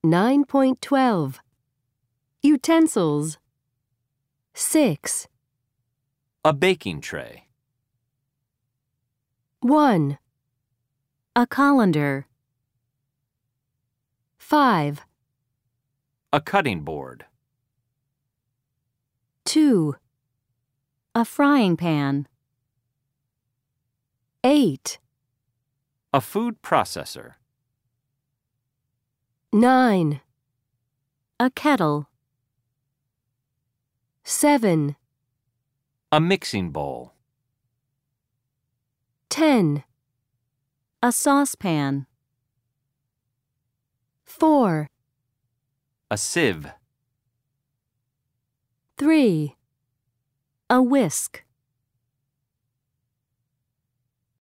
9.12 Utensils. 6. A baking tray. 1. A colander. 5. A cutting board. 2. A frying pan. 8. A food processor. 9. A kettle. 7. A mixing bowl. 10. A saucepan. 4. A sieve. 3. A whisk.